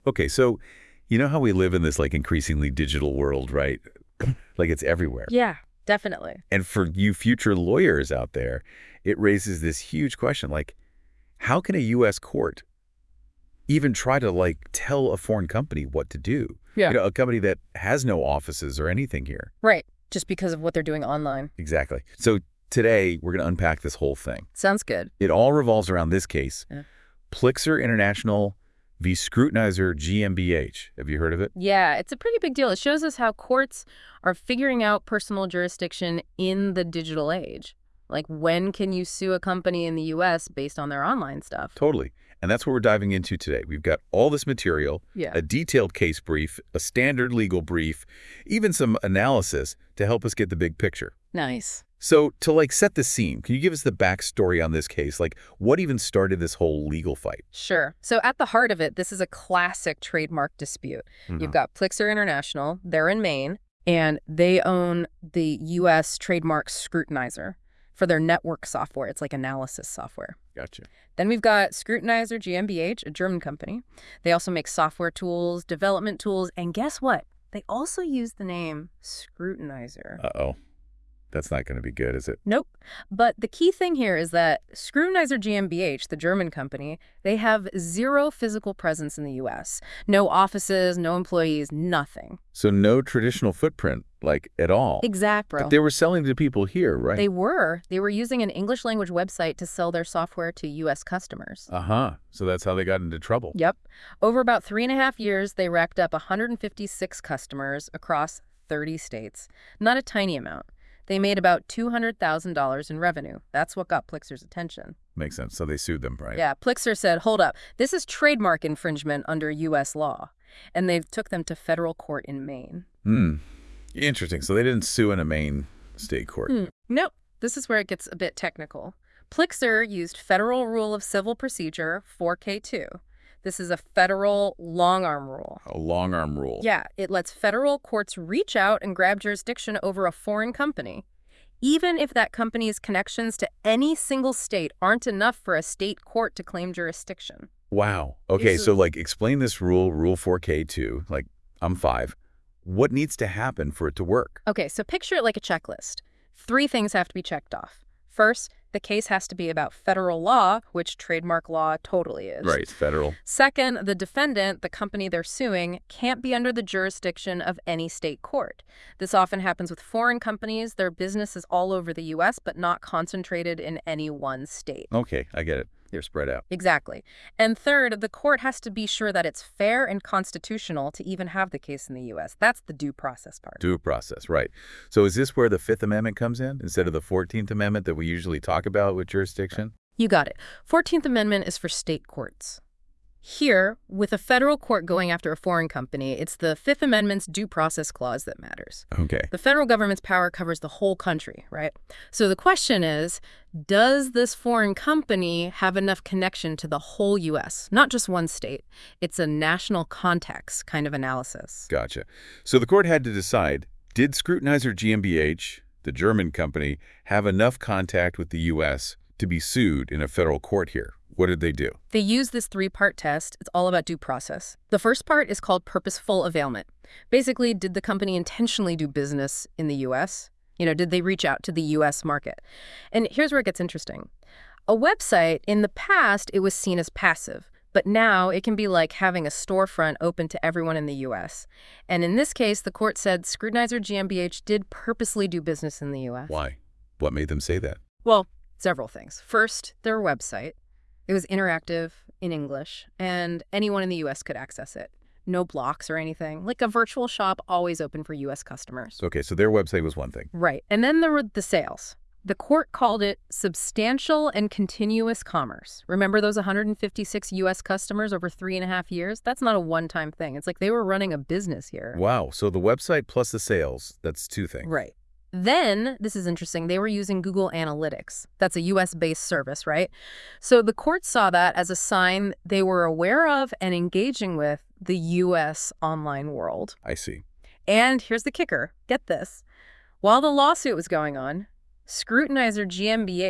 Okay, so you know how we live in this like increasingly digital world, right? Like it's everywhere. Yeah, definitely. And for you future lawyers out there, it raises this huge question like, how can a U.S. court even try to like tell a foreign company what to do? Yeah. A company that has no offices or anything here. Right. Just because of what they're doing online. Exactly. So today we're going to unpack this whole thing. Sounds good. It all revolves around this case, Yeah. Plixer International v. Scrutinizer GmbH. Have you heard of it? Yeah, it's a pretty big deal. It shows us how courts are figuring out personal jurisdiction in the digital age. Like, when can you sue a company in the U.S. based on their online stuff? Totally. And that's what we're diving into today. We've got all this material, Yeah. a detailed case brief, a standard legal brief, even some analysis to help us get the big picture. Nice. So to like set the scene, can you give us the backstory on this case? Like what even started this whole legal fight? Sure. So at the heart of it, this is a classic trademark dispute. You've got Plixer International. They're in Maine, and they own the U.S. trademark Scrutinizer for their network software. It's like analysis software. Gotcha. Then we've got Scrutinizer GmbH, a German company. They also make software tools, development tools, and guess what? They also use the name Scrutinizer. Uh-oh. That's not going to be good, is it? Nope. But the key thing here is that Scrutinizer GmbH, the German company, they have zero physical presence in the U.S. No offices, no employees, nothing. So no traditional footprint, like at all. Exact, bro. But they were selling to people here, right? They were using an English language website to sell their software to U.S. customers. Uh-huh. So that's how they got into trouble. Yep. Over about 3.5 years, they racked up 156 customers across 30 states. Not a tiny amount. They made about $200,000 in revenue. That's what got Plixer's attention. Makes sense. So they sued them, right? Yeah, Plixer said, hold up, this is trademark infringement under U.S. law. And they took them to federal court in Maine. Interesting. So they didn't sue in a Maine state court. Nope. This is where it gets a bit technical. Plixer used Federal Rule of Civil Procedure 4K2. This is a federal long-arm rule. A long-arm rule. Yeah, it lets federal courts reach out and grab jurisdiction over a foreign company, even if that company's connections to any single state aren't enough for a state court to claim jurisdiction. Wow. Okay, so like explain this rule, Rule 4K2. Like, I'm 5. What needs to happen for it to work? Okay, so picture it like a checklist. 3 things have to be checked off. First, the case has to be about federal law, which trademark law totally is. Right, federal. Second, the defendant, the company they're suing, can't be under the jurisdiction of any state court. This often happens with foreign companies. Their business is all over the U.S., but not concentrated in any one state. Okay, I get it. They're spread out. Exactly. And third, the court has to be sure that it's fair and constitutional to even have the case in the U.S. That's the due process part. Due process, right. So is this where the Fifth Amendment comes in instead of the 14th Amendment that we usually talk about with jurisdiction? You got it. 14th Amendment is for state courts. Here, with a federal court going after a foreign company, it's the Fifth Amendment's due process clause that matters. Okay. The federal government's power covers the whole country, right? So the question is, does this foreign company have enough connection to the whole U.S., not just one state? It's a national context kind of analysis. Gotcha. So the court had to decide, did Scrutinizer GmbH, the German company, have enough contact with the U.S. to be sued in a federal court here? What did they do? They use this 3-part test. It's all about due process. The first part is called purposeful availment. Basically, did the company intentionally do business in the U.S.? Did they reach out to the U.S. market? And here's where it gets interesting. A website, in the past, it was seen as passive. But now it can be like having a storefront open to everyone in the U.S. And in this case, the court said Scrutinizer GmbH did purposely do business in the U.S. Why? What made them say that? Well, several things. First, their website. It was interactive in English, and anyone in the U.S. could access it. No blocks or anything. Like a virtual shop always open for U.S. customers. Okay, so their website was one thing. Right. And then there were the sales. The court called it substantial and continuous commerce. Remember those 156 U.S. customers over 3.5 years? That's not a one-time thing. It's like they were running a business here. Wow, so the website plus the sales, that's 2 things. Right. Then, this is interesting, they were using Google Analytics. That's a U.S.-based service, right? So the court saw that as a sign they were aware of and engaging with the U.S. online world. I see. And here's the kicker. Get this. While the lawsuit was going on, Scrutinizer GmbH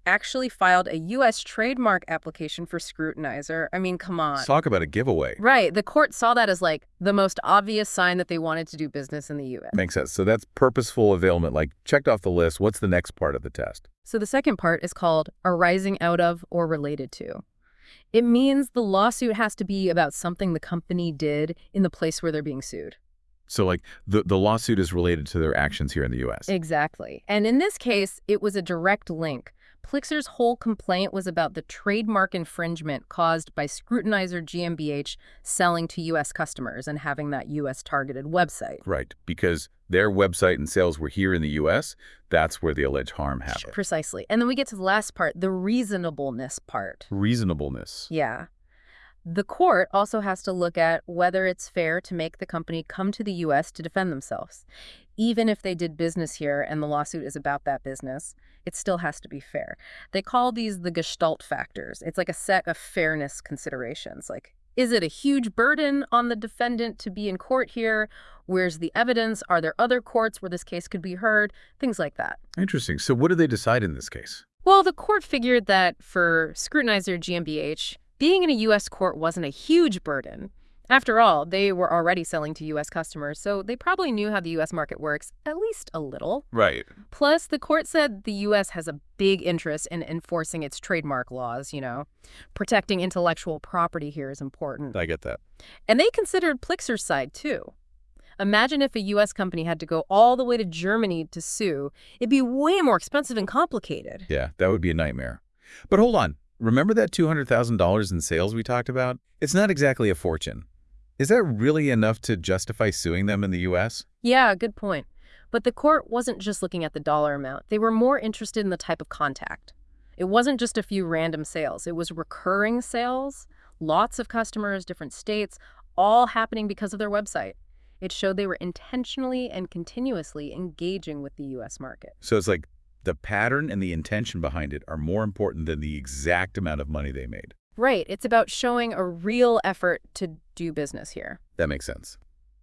actually filed a U.S. trademark application for Scrutinizer. I mean, come on. Talk about a giveaway. Right. The court saw that as like the most obvious sign that they wanted to do business in the U.S. Makes sense. So that's purposeful availment, like checked off the list. What's the next part of the test? So the second part is called arising out of or related to. It means the lawsuit has to be about something the company did in the place where they're being sued. So like the lawsuit is related to their actions here in the U.S. Exactly. And in this case, it was a direct link. Plixer's whole complaint was about the trademark infringement caused by Scrutinizer GmbH selling to U.S. customers and having that U.S.-targeted website. Right, because their website and sales were here in the U.S., that's where the alleged harm happened. Precisely. And then we get to the last part, the reasonableness part. Reasonableness. Yeah. The court also has to look at whether it's fair to make the company come to the U.S. to defend themselves. Even if they did business here and the lawsuit is about that business, it still has to be fair. They call these the Gestalt factors. It's like a set of fairness considerations. Like, is it a huge burden on the defendant to be in court here? Where's the evidence? Are there other courts where this case could be heard? Things like that. Interesting. So what did they decide in this case? Well, the court figured that for Scrutinizer GmbH, being in a U.S. court wasn't a huge burden. After all, they were already selling to U.S. customers, so they probably knew how the U.S. market works, at least a little. Right. Plus, the court said the U.S. has a big interest in enforcing its trademark laws, Protecting intellectual property here is important. I get that. And they considered Plixer's side, too. Imagine if a U.S. company had to go all the way to Germany to sue. It'd be way more expensive and complicated. Yeah, that would be a nightmare. But hold on. Remember that $200,000 in sales we talked about? It's not exactly a fortune. Is that really enough to justify suing them in the U.S.? Yeah, good point. But the court wasn't just looking at the dollar amount. They were more interested in the type of contact. It wasn't just a few random sales. It was recurring sales, lots of customers, different states, all happening because of their website. It showed they were intentionally and continuously engaging with the U.S. market. So it's like the pattern and the intention behind it are more important than the exact amount of money they made. Right. It's about showing a real effort to do business here. That makes sense.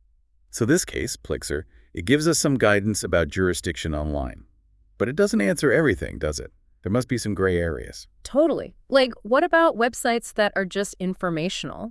So this case, Plixer, it gives us some guidance about jurisdiction online. But it doesn't answer everything, does it? There must be some gray areas. Totally. Like, what about websites that are just informational?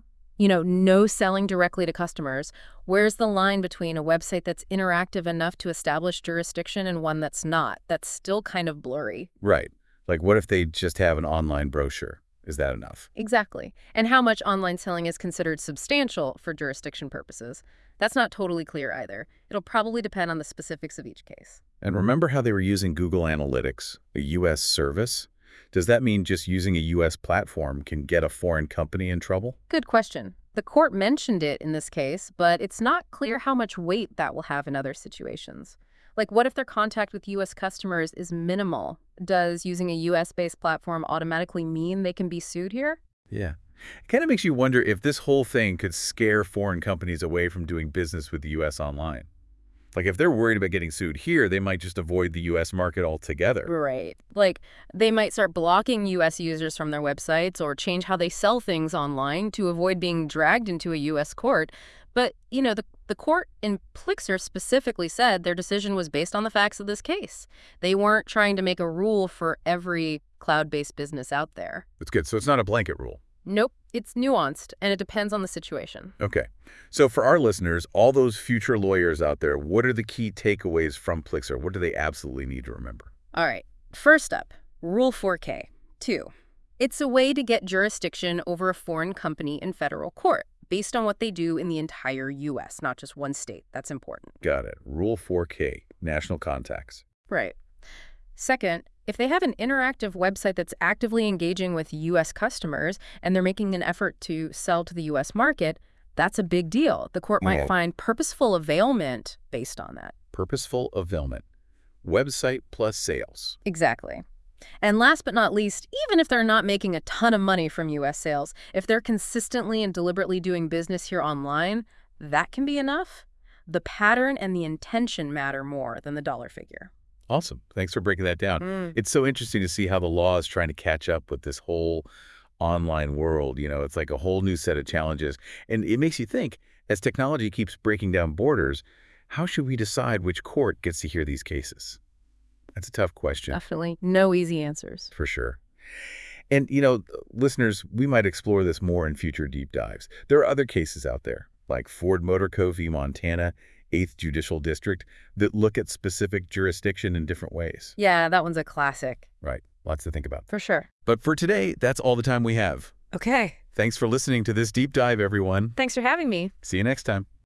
No selling directly to customers. Where's the line between a website that's interactive enough to establish jurisdiction and one that's not? That's still kind of blurry. Right. Like, what if they just have an online brochure? Is that enough? Exactly. And how much online selling is considered substantial for jurisdiction purposes? That's not totally clear either. It'll probably depend on the specifics of each case. And remember how they were using Google Analytics, a U.S. service? Does that mean just using a U.S. platform can get a foreign company in trouble? Good question. The court mentioned it in this case, but it's not clear how much weight that will have in other situations. Like, what if their contact with U.S. customers is minimal? Does using a U.S.-based platform automatically mean they can be sued here? Yeah. It kind of makes you wonder if this whole thing could scare foreign companies away from doing business with the U.S. online. Like, if they're worried about getting sued here, they might just avoid the U.S. market altogether. Right. Like, they might start blocking U.S. users from their websites or change how they sell things online to avoid being dragged into a U.S. court. But, the court in Plixer specifically said their decision was based on the facts of this case. They weren't trying to make a rule for every cloud-based business out there. That's good. So it's not a blanket rule. Nope. It's nuanced, and it depends on the situation. Okay. So for our listeners, all those future lawyers out there, what are the key takeaways from Plixer? What do they absolutely need to remember? All right. First up, Rule 4K. 2. It's a way to get jurisdiction over a foreign company in federal court, based on what they do in the entire U.S., not just one state. That's important. Got it. Rule 4K, national contacts. Right. Second, if they have an interactive website that's actively engaging with U.S. customers and they're making an effort to sell to the U.S. market, that's a big deal. The court might find purposeful availment based on that. Purposeful availment. Website plus sales. Exactly. And last but not least, even if they're not making a ton of money from U.S. sales, if they're consistently and deliberately doing business here online, that can be enough. The pattern and the intention matter more than the dollar figure. Awesome. Thanks for breaking that down. It's so interesting to see how the law is trying to catch up with this whole online world. It's like a whole new set of challenges. And it makes you think, as technology keeps breaking down borders, how should we decide which court gets to hear these cases? That's a tough question, Definitely no easy answers. for sure. And, listeners, we might explore this more in future deep dives. There are other cases out there, like Ford Motor Co. v. Montana, 8th Judicial District, that look at specific jurisdiction in different ways. Yeah, that one's a classic. Right. Lots to think about. For sure. But for today, that's all the time we have. Okay. Thanks for listening to this deep dive, everyone. Thanks for having me. See you next time.